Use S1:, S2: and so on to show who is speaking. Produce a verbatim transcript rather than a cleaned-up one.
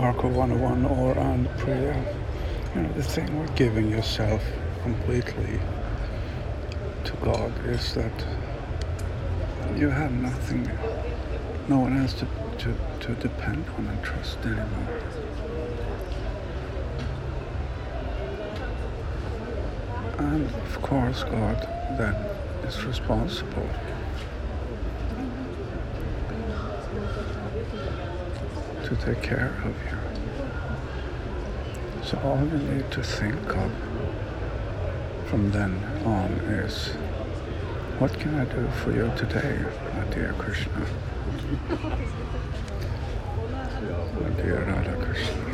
S1: Arco one oh one or on prayer, you know, the thing with giving yourself completely to God is that you have nothing, no one else to, to, to depend on and trust anymore. And of course God then is responsible to take care of you. So all you need to think of from then on is, what can I do for you today, my dear Krishna? My dear Radha Krishna.